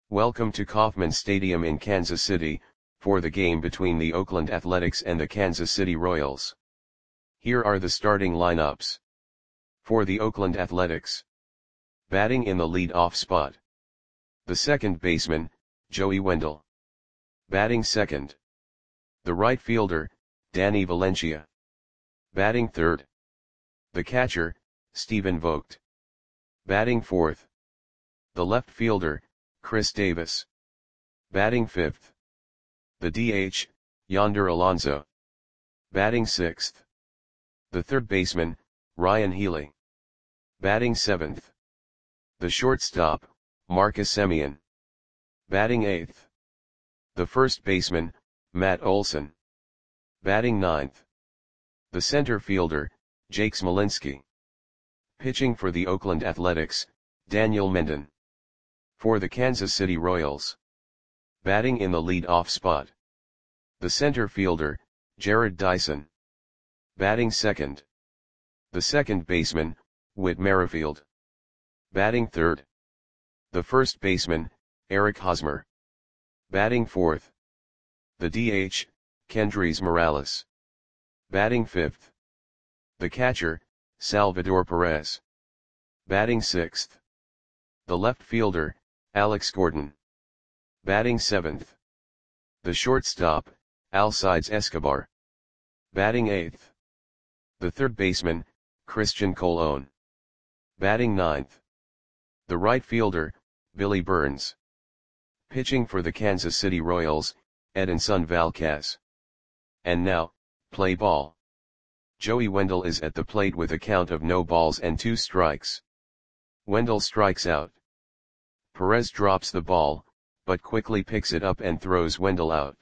Welcome to Kauffman Stadium in Kansas City, for the game between the Oakland Athletics and the Kansas City Royals. Here are the starting lineups. For the Oakland Athletics. Batting in the lead-off spot. The second baseman, Joey Wendle. Batting second. The right fielder, Danny Valencia. Batting third. The catcher, Stephen Vogt. Batting fourth. The left fielder, Chris Davis. Batting fifth. The DH, Yonder Alonso. Batting sixth. The third baseman, Ryan Healy. Batting seventh. The shortstop, Marcus Semien. Batting eighth. The first baseman, Matt Olson. Batting ninth. The center fielder, Jake Smolinski. Pitching for the Oakland Athletics, Daniel Mendon. For the Kansas City Royals. Batting in the lead-off spot. The center fielder, Jarrod Dyson. Batting second. The second baseman, Whit Merrifield. Batting third. The first baseman, Eric Hosmer. Batting fourth. The DH, Kendrys Morales. Batting fifth. The catcher, Salvador Perez. Batting sixth. The left fielder, Alex Gordon. Batting seventh. The shortstop, Alcides Escobar. Batting eighth. The third baseman, Christian Colon. Batting ninth. The right fielder, Billy Burns. Pitching for the Kansas City Royals, Edinson Valquez. And now, play ball. Joey Wendle is at the plate with a count of no balls and 2 strikes. Wendle strikes out. Perez drops the ball, but quickly picks it up and throws Wendle out.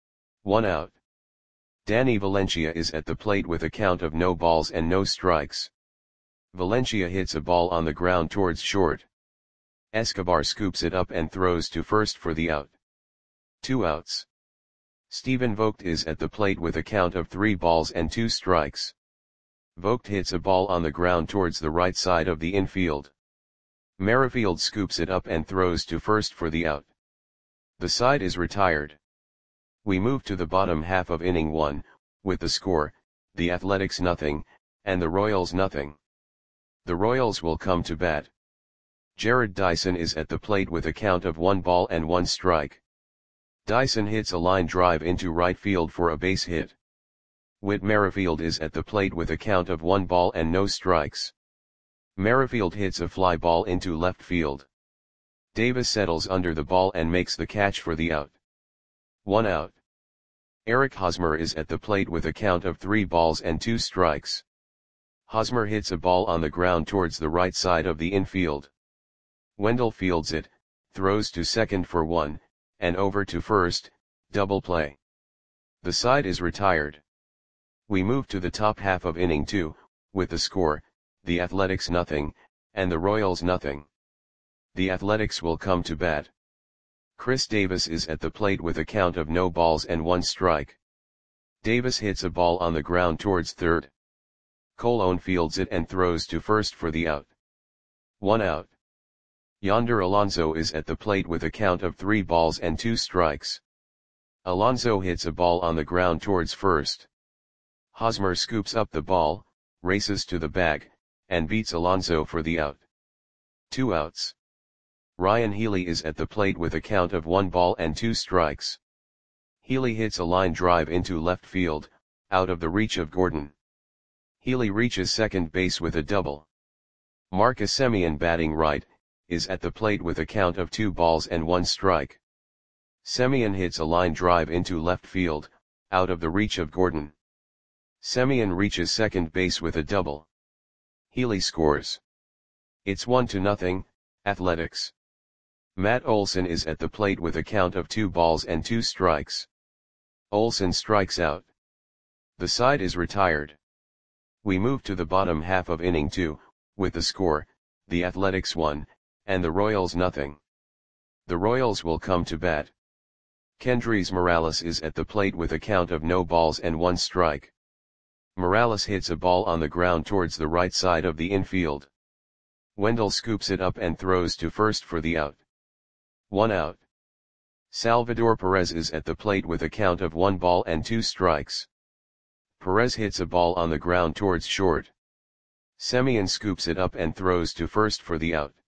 1 out. Danny Valencia is at the plate with a count of no balls and no strikes. Valencia hits a ball on the ground towards short. Escobar scoops it up and throws to first for the out. 2 outs. Stephen Vogt is at the plate with a count of 3 balls and 2 strikes. Vogt hits a ball on the ground towards the right side of the infield. Merrifield scoops it up and throws to first for the out. The side is retired. We move to the bottom half of inning 1, with the score, the Athletics 0, and the Royals 0. The Royals will come to bat. Jarrod Dyson is at the plate with a count of 1 ball and 1 strike. Dyson hits a line drive into right field for a base hit. Whit Merrifield is at the plate with a count of 1 ball and no strikes. Merrifield hits a fly ball into left field. Davis settles under the ball and makes the catch for the out. 1 out. Eric Hosmer is at the plate with a count of 3 balls and 2 strikes. Hosmer hits a ball on the ground towards the right side of the infield. Wendle fields it, throws to second for 1, and over to first, double play. The side is retired. We move to the top half of inning 2, with the score, the Athletics 0, and the Royals 0. The Athletics will come to bat. Chris Davis is at the plate with a count of no balls and 1 strike. Davis hits a ball on the ground towards third. Colon fields it and throws to first for the out. 1 out. Yonder Alonso is at the plate with a count of 3 balls and 2 strikes. Alonso hits a ball on the ground towards first. Hosmer scoops up the ball, races to the bag, and beats Alonso for the out. 2 outs. Ryan Healy is at the plate with a count of 1 ball and 2 strikes. Healy hits a line drive into left field, out of the reach of Gordon. Healy reaches second base with a double. Marcus Semien, batting right, is at the plate with a count of 2 balls and 1 strike. Semien hits a line drive into left field, out of the reach of Gordon. Semien reaches second base with a double. Healy scores. It's 1-0, Athletics. Matt Olson is at the plate with a count of 2 balls and 2 strikes. Olson strikes out. The side is retired. We move to the bottom half of inning 2, with the score, the Athletics 1, and the Royals 0. The Royals will come to bat. Kendrys Morales is at the plate with a count of no balls and 1 strike. Morales hits a ball on the ground towards the right side of the infield. Wendle scoops it up and throws to first for the out. 1 out. Salvador Perez is at the plate with a count of 1 ball and 2 strikes. Perez hits a ball on the ground towards short. Semien scoops it up and throws to first for the out.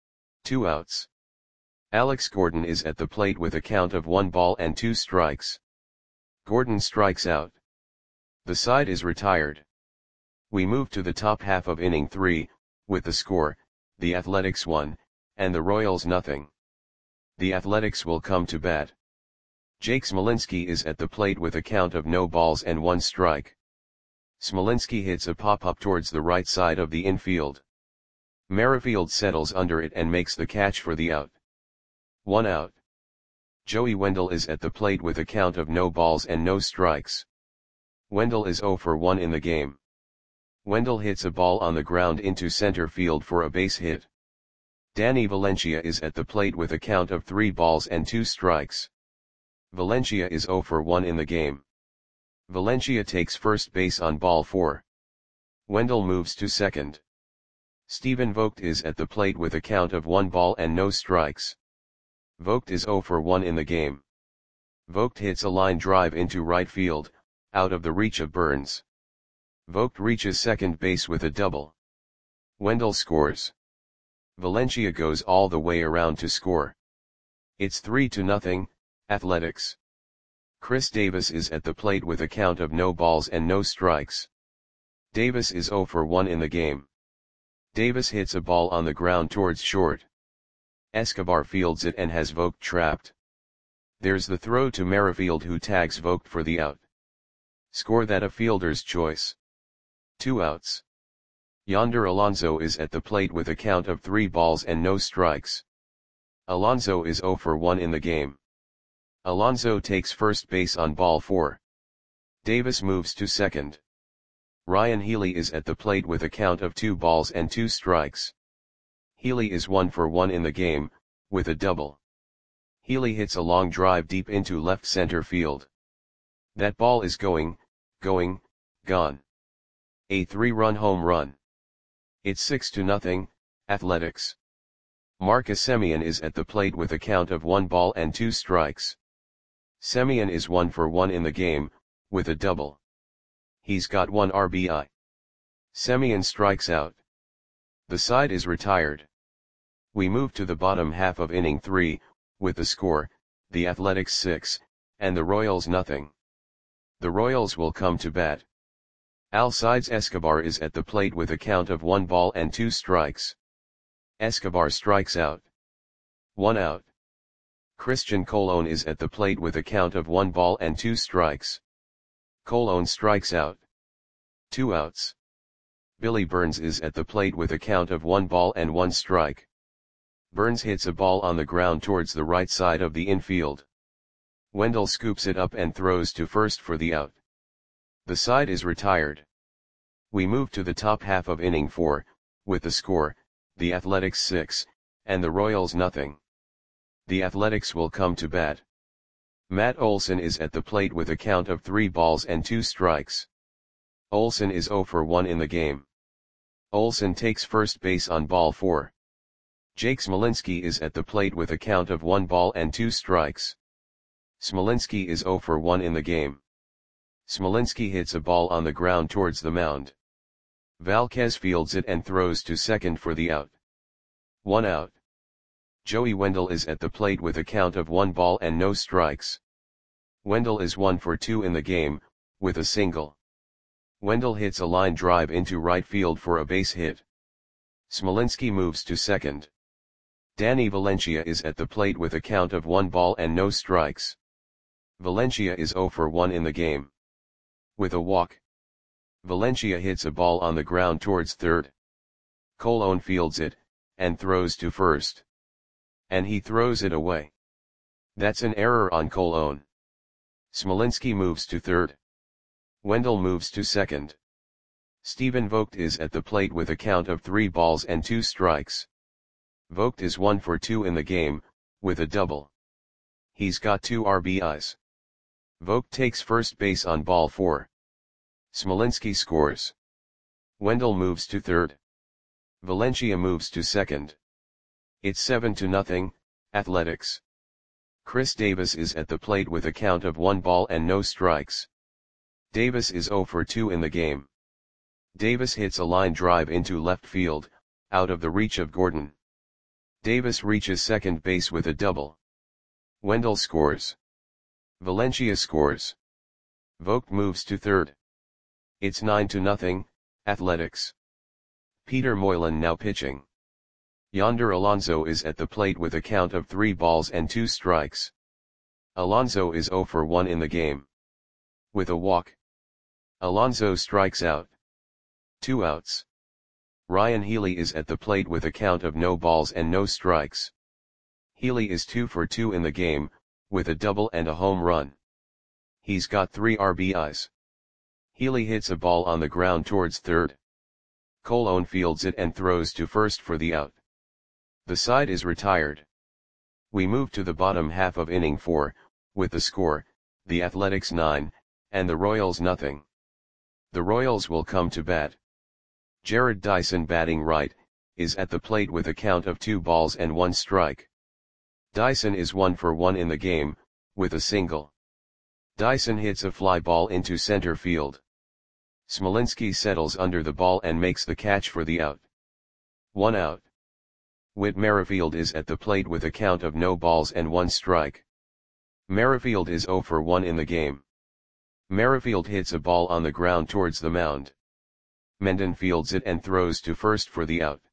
2 outs. Alex Gordon is at the plate with a count of 1 ball and 2 strikes. Gordon strikes out. The side is retired. We move to the top half of inning 3, with the score, the Athletics 1, and the Royals nothing. The Athletics will come to bat. Jake Smolinski is at the plate with a count of no balls and 1 strike. Smolinski hits a pop-up towards the right side of the infield. Merrifield settles under it and makes the catch for the out. 1 out. Joey Wendle is at the plate with a count of no balls and no strikes. Wendle is 0 for 1 in the game. Wendle hits a ball on the ground into center field for a base hit. Danny Valencia is at the plate with a count of 3 balls and 2 strikes. Valencia is 0 for 1 in the game. Valencia takes first base on ball 4. Wendle moves to second. Stephen Vogt is at the plate with a count of 1 ball and no strikes. Vogt is 0 for 1 in the game. Vogt hits a line drive into right field, out of the reach of Burns. Vogt reaches second base with a double. Wendle scores. Valencia goes all the way around to score. It's 3-0, Athletics. Chris Davis is at the plate with a count of no balls and no strikes. Davis is 0 for 1 in the game. Davis hits a ball on the ground towards short. Escobar fields it and has Vogt trapped. There's the throw to Merrifield, who tags Vogt for the out. Score that a fielder's choice. 2 outs. Yonder Alonso is at the plate with a count of 3 balls and no strikes. Alonso is 0 for 1 in the game. Alonso takes first base on ball 4. Davis moves to second. Ryan Healy is at the plate with a count of 2 balls and 2 strikes. Healy is 1 for 1 in the game, with a double. Healy hits a long drive deep into left center field. That ball is gone. A 3-run home run. It's 6-0, Athletics. Marcus Semien is at the plate with a count of 1 ball and 2 strikes. Semien is 1 for 1 in the game, with a double. He's got 1 RBI. Semien strikes out. The side is retired. We move to the bottom half of inning 3, with the score, the Athletics 6, and the Royals nothing. The Royals will come to bat. Alcides Escobar is at the plate with a count of 1 ball and 2 strikes. Escobar strikes out. 1 out. Christian Colon is at the plate with a count of 1 ball and 2 strikes. Colon strikes out. 2 outs. Billy Burns is at the plate with a count of 1 ball and 1 strike. Burns hits a ball on the ground towards the right side of the infield. Wendle scoops it up and throws to first for the out. The side is retired. We move to the top half of inning 4, with the score, the Athletics 6, and the Royals nothing. The Athletics will come to bat. Matt Olson is at the plate with a count of 3 balls and 2 strikes. Olson is 0 for 1 in the game. Olson takes first base on ball 4. Jake Smolinski is at the plate with a count of 1 ball and 2 strikes. Smolinski is 0 for 1 in the game. Smolinski hits a ball on the ground towards the mound. Valquez fields it and throws to second for the out. 1 out. Joey Wendle is at the plate with a count of 1 ball and no strikes. Wendle is 1 for 2 in the game, with a single. Wendle hits a line drive into right field for a base hit. Smolinski moves to second. Danny Valencia is at the plate with a count of 1 ball and no strikes. Valencia is 0 for 1 in the game. With a walk. Valencia hits a ball on the ground towards third. Colon fields it, and throws to first. And he throws it away. That's an error on Colon. Smolinski moves to third. Wendle moves to second. Stephen Vogt is at the plate with a count of 3 balls and 2 strikes. Vogt is 1 for 2 in the game, with a double. He's got 2 RBIs. Vogt takes first base on ball 4. Smolinski scores. Wendle moves to third. Valencia moves to second. It's 7-0, Athletics. Chris Davis is at the plate with a count of 1 ball and no strikes. Davis is 0 for 2 in the game. Davis hits a line drive into left field, out of the reach of Gordon. Davis reaches second base with a double. Wendell scores. Valencia scores. Vogt moves to third. It's 9-0, Athletics. Peter Moylan now pitching. Yonder Alonso is at the plate with a count of 3 balls and 2 strikes. Alonso is 0 for 1 in the game. With a walk. Alonso strikes out. 2 outs. Ryan Healy is at the plate with a count of no balls and no strikes. Healy is 2 for 2 in the game, with a double and a home run. He's got 3 RBIs. Healy hits a ball on the ground towards third. Colon fields it and throws to first for the out. The side is retired. We move to the bottom half of inning 4, with the score, the Athletics 9, and the Royals nothing. The Royals will come to bat. Jared Dyson batting right, is at the plate with a count of 2 balls and 1 strike. Dyson is 1 for 1 in the game, with a single. Dyson hits a fly ball into center field. Smolinski settles under the ball and makes the catch for the out. 1 out. Whit Merrifield is at the plate with a count of no balls and 1 strike. Merrifield is 0 for 1 in the game. Merrifield hits a ball on the ground towards the mound. Mendon fields it and throws to first for the out.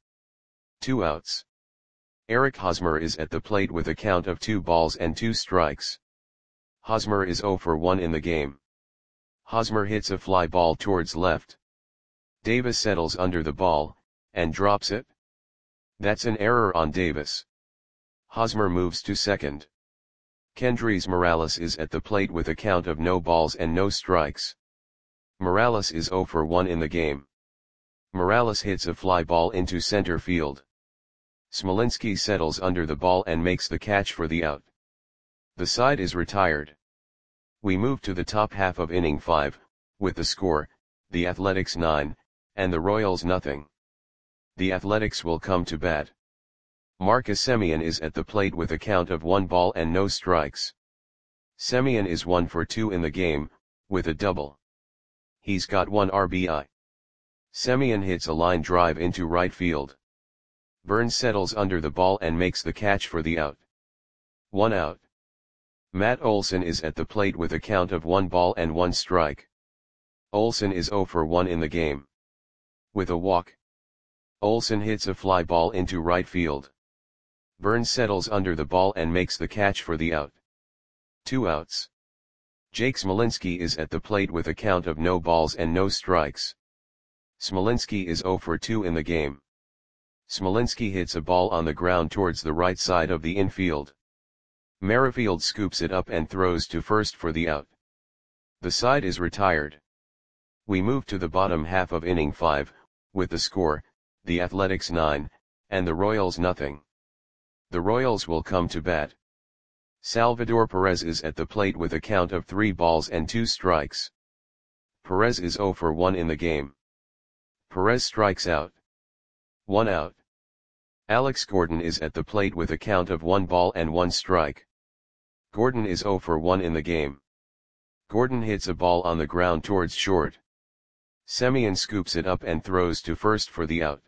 2 outs. Eric Hosmer is at the plate with a count of 2 balls and 2 strikes. Hosmer is 0 for 1 in the game. Hosmer hits a fly ball towards left. Davis settles under the ball, and drops it. That's an error on Davis. Hosmer moves to second. Kendrys Morales is at the plate with a count of no balls and no strikes. Morales is 0 for 1 in the game. Morales hits a fly ball into center field. Smolinski settles under the ball and makes the catch for the out. The side is retired. We move to the top half of inning 5, with the score, the Athletics 9, and the Royals nothing. The Athletics will come to bat. Marcus Semien is at the plate with a count of 1 ball and no strikes. Semien is 1 for 2 in the game, with a double. He's got 1 RBI. Semien hits a line drive into right field. Burns settles under the ball and makes the catch for the out. 1 out. Matt Olson is at the plate with a count of 1 ball and 1 strike. Olson is 0 for 1 in the game. With a walk. Olson hits a fly ball into right field. Burns settles under the ball and makes the catch for the out. 2 outs. Jake Smolinski is at the plate with a count of no balls and no strikes. Smolinski is 0 for 2 in the game. Smolinski hits a ball on the ground towards the right side of the infield. Merrifield scoops it up and throws to first for the out. The side is retired. We move to the bottom half of inning 5, with the score, the Athletics 9, and the Royals nothing. The Royals will come to bat. Salvador Perez is at the plate with a count of 3 balls and 2 strikes. Perez is 0 for 1 in the game. Perez strikes out. 1 out. Alex Gordon is at the plate with a count of 1 ball and 1 strike. Gordon is 0 for 1 in the game. Gordon hits a ball on the ground towards short. Semien scoops it up and throws to first for the out.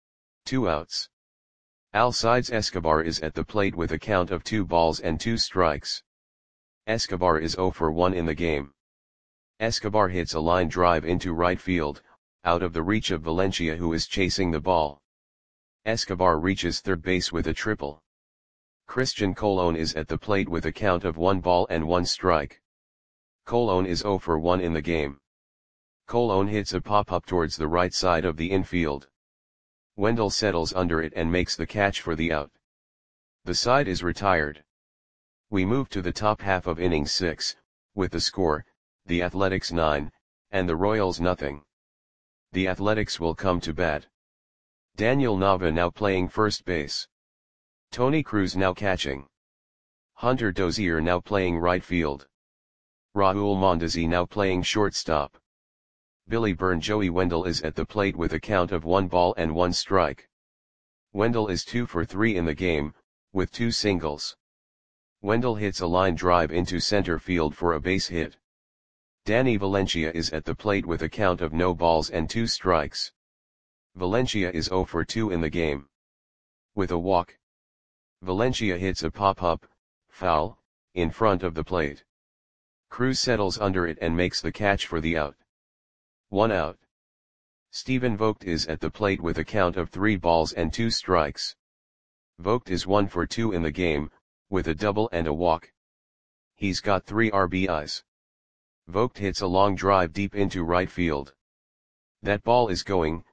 2 outs. Alcides Escobar is at the plate with a count of 2 balls and 2 strikes. Escobar is 0 for 1 in the game. Escobar hits a line drive into right field, out of the reach of Valencia, who is chasing the ball. Escobar reaches third base with a triple. Christian Colon is at the plate with a count of 1 ball and 1 strike. Colon is 0 for 1 in the game. Colon hits a pop-up towards the right side of the infield. Wendell settles under it and makes the catch for the out. The side is retired. We move to the top half of inning 6, with the score, the Athletics 9, and the Royals nothing. The Athletics will come to bat. Daniel Nava now playing first base. Tony Cruz now catching. Hunter Dozier now playing right field. Raul Mondesi now playing shortstop. Billy Byrne. Joey Wendell is at the plate with a count of 1 ball and 1 strike. Wendell is 2 for 3 in the game, with 2 singles. Wendell hits a line drive into center field for a base hit. Danny Valencia is at the plate with a count of no balls and 2 strikes. Valencia is 0 for 2 in the game. With a walk, Valencia hits a pop-up, foul, in front of the plate. Cruz settles under it and makes the catch for the out. 1 out. Stephen Vogt is at the plate with a count of 3 balls and 2 strikes. Vogt is 1 for 2 in the game, with a double and a walk. He's got 3 RBIs. Vogt hits a long drive deep into right field. That ball is gone.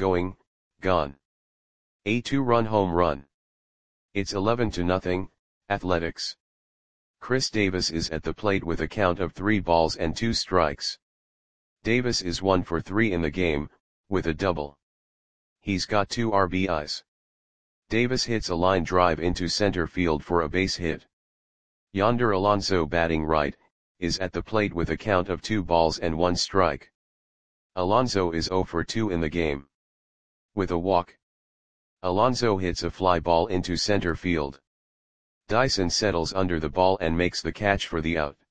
A 2-run home run. It's 11-0, Athletics. Chris Davis is at the plate with a count of 3 balls and 2 strikes. Davis is 1 for 3 in the game, with a double. He's got 2 RBIs. Davis hits a line drive into center field for a base hit. Yonder Alonso, batting right, is at the plate with a count of 2 balls and 1 strike. Alonso is 0 for 2 in the game. With a walk, Alonso hits a fly ball into center field. Dyson settles under the ball and makes the catch for the out.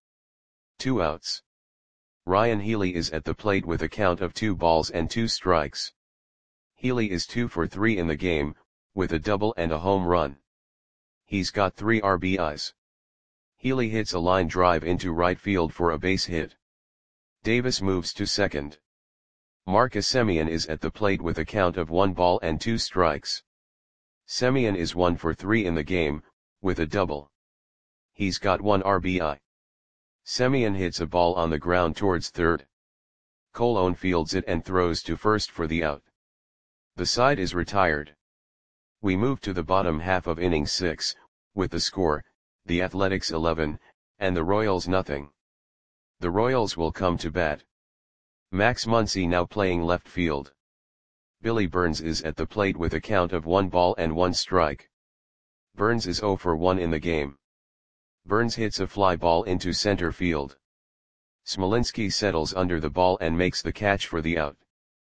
2 outs. Ryan Healy is at the plate with a count of 2 balls and 2 strikes. Healy is 2 for 3 in the game, with a double and a home run. He's got 3 RBIs. Healy hits a line drive into right field for a base hit. Davis moves to second. Marcus Semien is at the plate with a count of 1 ball and 2 strikes. Semien is 1 for 3 in the game, with a double. He's got 1 RBI. Semien hits a ball on the ground towards third. Colon fields it and throws to first for the out. The side is retired. We move to the bottom half of inning 6, with the score, the Athletics 11, and the Royals nothing. The Royals will come to bat. Max Muncy now playing left field. Billy Burns is at the plate with a count of 1 ball and 1 strike. Burns is 0 for 1 in the game. Burns hits a fly ball into center field. Smolinski settles under the ball and makes the catch for the out.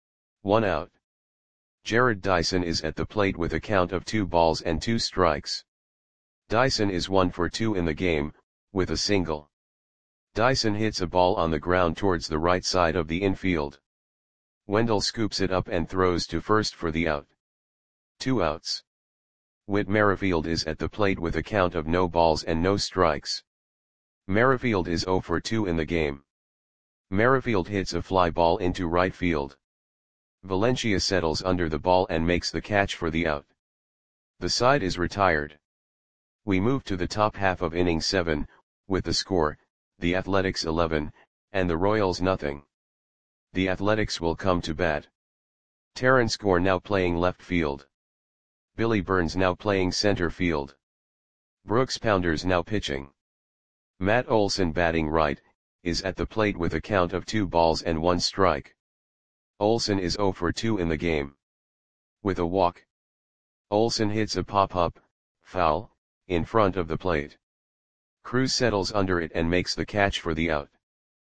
1 out. Jared Dyson is at the plate with a count of 2 balls and 2 strikes. Dyson is 1 for 2 in the game, with a single. Dyson hits a ball on the ground towards the right side of the infield. Wendell scoops it up and throws to first for the out. 2 outs. Whit Merrifield is at the plate with a count of no balls and no strikes. Merrifield is 0 for 2 in the game. Merrifield hits a fly ball into right field. Valencia settles under the ball and makes the catch for the out. The side is retired. We move to the top half of inning 7, with the score, the Athletics 11, and the Royals nothing. The Athletics will come to bat. Terrence Gore now playing left field. Billy Burns now playing center field. Brooks Pounders now pitching. Matt Olson, batting right, is at the plate with a count of 2 balls and 1 strike. Olson is 0 for 2 in the game. With a walk, Olson hits a pop-up, foul, in front of the plate. Cruz settles under it and makes the catch for the out.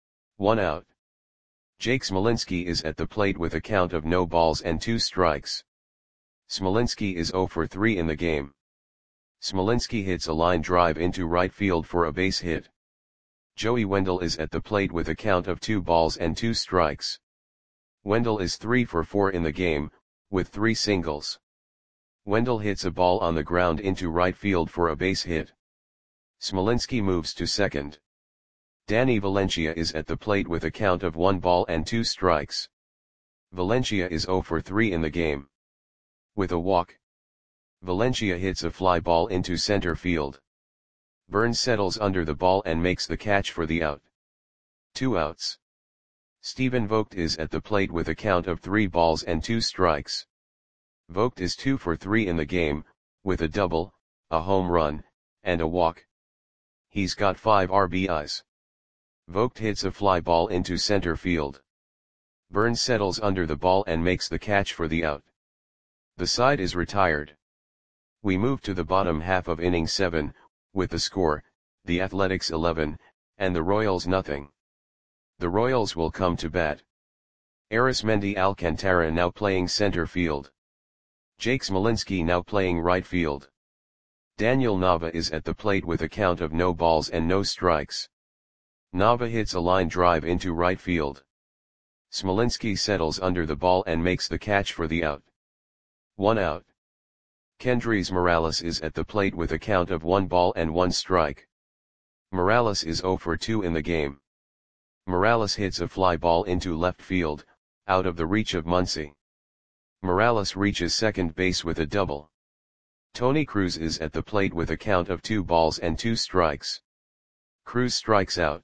1 out. Jake Smolinski is at the plate with a count of no balls and 2 strikes. Smolinski is 0 for 3 in the game. Smolinski hits a line drive into right field for a base hit. Joey Wendell is at the plate with a count of 2 balls and 2 strikes. Wendell is 3 for 4 in the game, with 3 singles. Wendell hits a ball on the ground into right field for a base hit. Smolinski moves to second. Danny Valencia is at the plate with a count of 1 ball and 2 strikes. Valencia is 0 for 3 in the game. With a walk, Valencia hits a fly ball into center field. Burns settles under the ball and makes the catch for the out. 2 outs. Stephen Vogt is at the plate with a count of 3 balls and 2 strikes. Vogt is 2 for 3 in the game, with a double, a home run, and a walk. He's got 5 RBIs. Vogt hits a fly ball into center field. Burns settles under the ball and makes the catch for the out. The side is retired. We move to the bottom half of inning 7, with the score, the Athletics 11, and the Royals nothing. The Royals will come to bat. Arismendi Alcantara now playing center field. Jake Smolinski now playing right field. Daniel Nava is at the plate with a count of no balls and no strikes. Nava hits a line drive into right field. Smolinski settles under the ball and makes the catch for the out. 1 out. Kendrys Morales is at the plate with a count of 1 ball and 1 strike. Morales is 0 for 2 in the game. Morales hits a fly ball into left field, out of the reach of Muncy. Morales reaches second base with a double. Tony Cruz is at the plate with a count of 2 balls and 2 strikes. Cruz strikes out.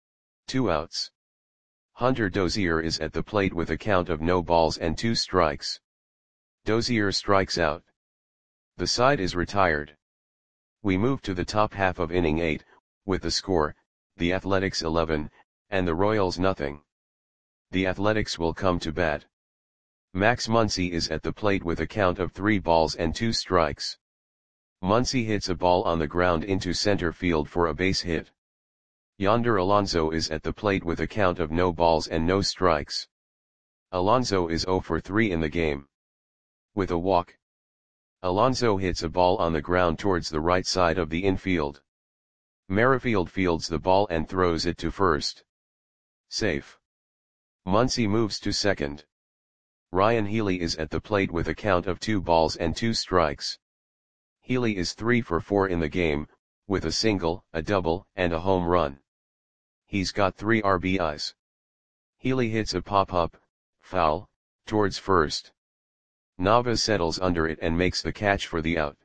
2 outs. Hunter Dozier is at the plate with a count of no balls and 2 strikes. Dozier strikes out. The side is retired. We move to the top half of inning 8, with the score, the Athletics 11, and the Royals nothing. The Athletics will come to bat. Max Muncy is at the plate with a count of 3 balls and 2 strikes. Muncy hits a ball on the ground into center field for a base hit. Yonder Alonso is at the plate with a count of no balls and no strikes. Alonso is 0 for 3 in the game. With a walk, Alonso hits a ball on the ground towards the right side of the infield. Merrifield fields the ball and throws it to first. Safe. Muncy moves to second. Ryan Healy is at the plate with a count of 2 balls and 2 strikes. Healy is 3 for 4 in the game, with a single, a double, and a home run. He's got 3 RBIs. Healy hits a pop-up, foul, towards first. Nava settles under it and makes the catch for the out.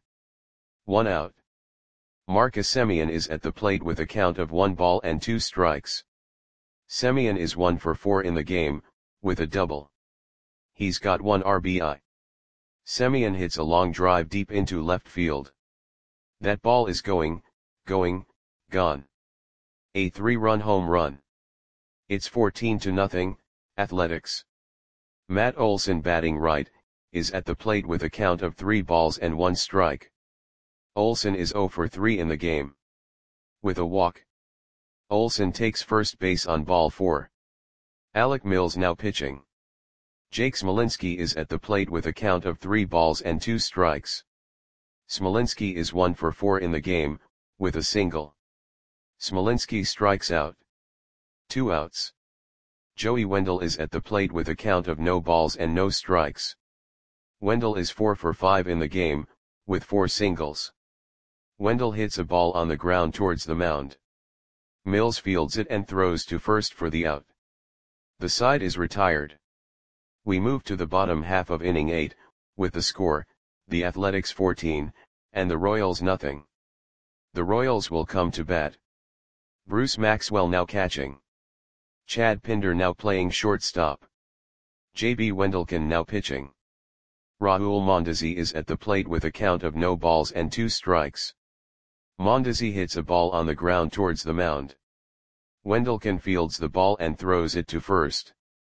1 out. Marcus Semien is at the plate with a count of 1 ball and 2 strikes. Semien is 1 for 4 in the game, with a double. He's got 1 RBI. Semien hits a long drive deep into left field. That ball is going, gone. A 3-run home run. It's 14-0, Athletics. Matt Olson batting right, is at the plate with a count of 3 balls and 1 strike. Olson is 0 for 3 in the game. With a walk, Olson takes first base on ball 4. Alec Mills now pitching. Jake Smolinski is at the plate with a count of 3 balls and 2 strikes. Smolinski is 1 for 4 in the game, with a single. Smolinski strikes out. 2 outs. Joey Wendell is at the plate with a count of no balls and no strikes. Wendell is 4 for 5 in the game, with 4 singles. Wendell hits a ball on the ground towards the mound. Mills fields it and throws to first for the out. The side is retired. We move to the bottom half of inning 8, with the score, the Athletics 14, and the Royals nothing. The Royals will come to bat. Bruce Maxwell now catching. Chad Pinder now playing shortstop. J.B. Wendelken now pitching. Raul Mondesi is at the plate with a count of no balls and 2 strikes. Mondesi hits a ball on the ground towards the mound. Wendelken fields the ball and throws it to first.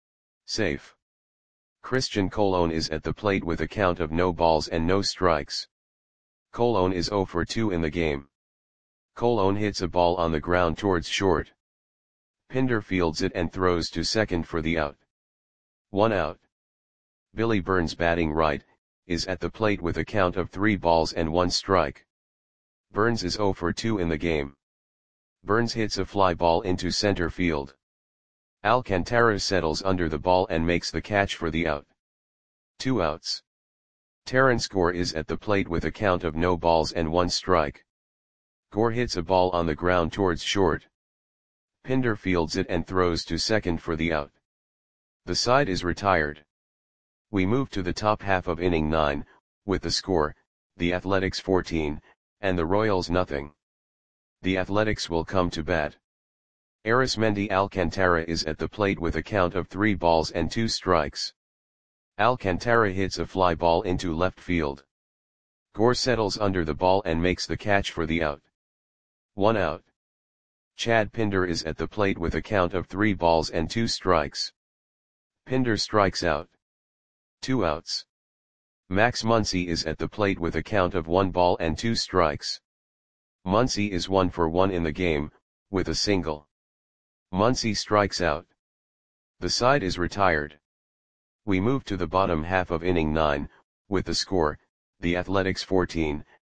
Safe. Christian Colon is at the plate with a count of no balls and no strikes. Colon is 0 for 2 in the game. Colon hits a ball on the ground towards short. Pinder fields it and throws to second for the out. 1 out. Billy Burns batting right, is at the plate with a count of 3 balls and 1 strike. Burns is 0 for 2 in the game. Burns hits a fly ball into center field. Alcantara settles under the ball and makes the catch for the out. 2 outs. Terrence Gore is at the plate with a count of no balls and 1 strike. Gore hits a ball on the ground towards short. Pinder fields it and throws to second for the out. The side is retired. We move to the top half of inning 9, with the score, the Athletics 14, and the Royals nothing. The Athletics will come to bat. Arismendi Alcantara is at the plate with a count of 3 balls and 2 strikes. Alcantara hits a fly ball into left field. Gore settles under the ball and makes the catch for the out. 1 out. Chad Pinder is at the plate with a count of 3 balls and 2 strikes. Pinder strikes out. 2 outs. Max Muncy is at the plate with a count of 1 ball and 2 strikes. Muncy is 1 for 1 in the game, with a single. Muncy strikes out. The side is retired. We move to the bottom half of inning 9, with the score, the Athletics 14,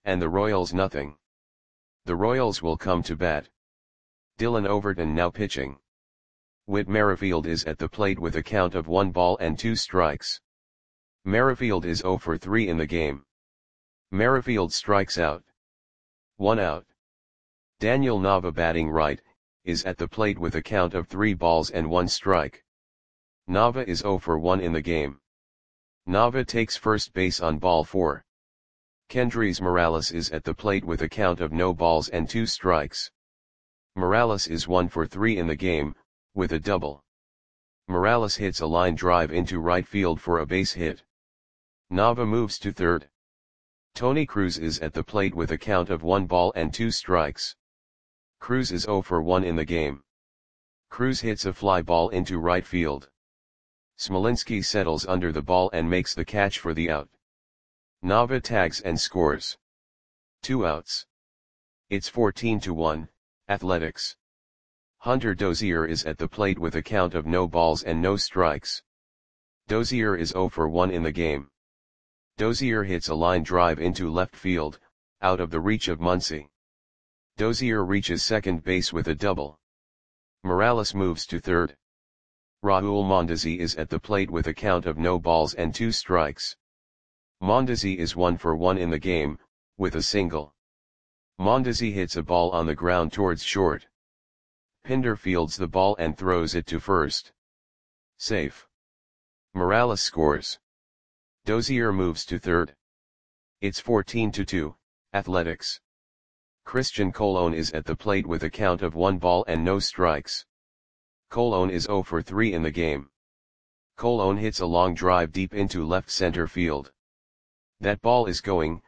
and the Royals nothing. The Royals will come to bat. Dylan Overton now pitching. Whit Merrifield is at the plate with a count of 1 ball and 2 strikes. Merrifield is 0 for 3 in the game. Merrifield strikes out. 1 out. Daniel Nava batting right, is at the plate with a count of 3 balls and 1 strike. Nava is 0 for 1 in the game. Nava takes first base on ball 4. Kendrys Morales is at the plate with a count of no balls and 2 strikes. Morales is 1 for 3 in the game, with a double. Morales hits a line drive into right field for a base hit. Nava moves to third. Tony Cruz is at the plate with a count of 1 ball and 2 strikes. Cruz is 0 for 1 in the game. Cruz hits a fly ball into right field. Smolinski settles under the ball and makes the catch for the out. Nava tags and scores. 2 outs. It's 14-1, Athletics. Hunter Dozier is at the plate with a count of no balls and no strikes. Dozier is 0 for 1 in the game. Dozier hits a line drive into left field, out of the reach of Muncy. Dozier reaches second base with a double. Morales moves to third. Raul Mondesi is at the plate with a count of no balls and 2 strikes. Mondesi is 1 for 1 in the game, with a single. Mondesi hits a ball on the ground towards short. Pinder fields the ball and throws it to first. Safe. Morales scores. Dozier moves to third. It's 14-2, Athletics. Christian Colon is at the plate with a count of 1 ball and no strikes. Colon is 0 for 3 in the game. Colon hits a long drive deep into left center field. That ball is gone.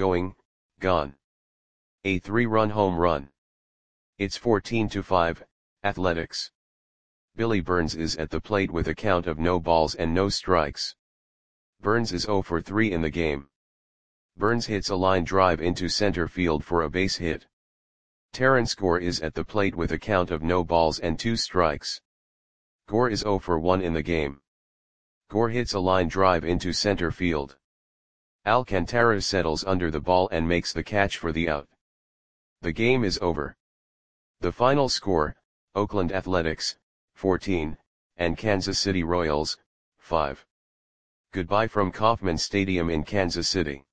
A 3-run home run. It's 14-5, Athletics. Billy Burns is at the plate with a count of no balls and no strikes. Burns is 0 for 3 in the game. Burns hits a line drive into center field for a base hit. Terrence Gore is at the plate with a count of no balls and 2 strikes. Gore is 0 for 1 in the game. Gore hits a line drive into center field. Alcantara settles under the ball and makes the catch for the out. The game is over. The final score, Oakland Athletics, 14, and Kansas City Royals, 5. Goodbye from Kauffman Stadium in Kansas City.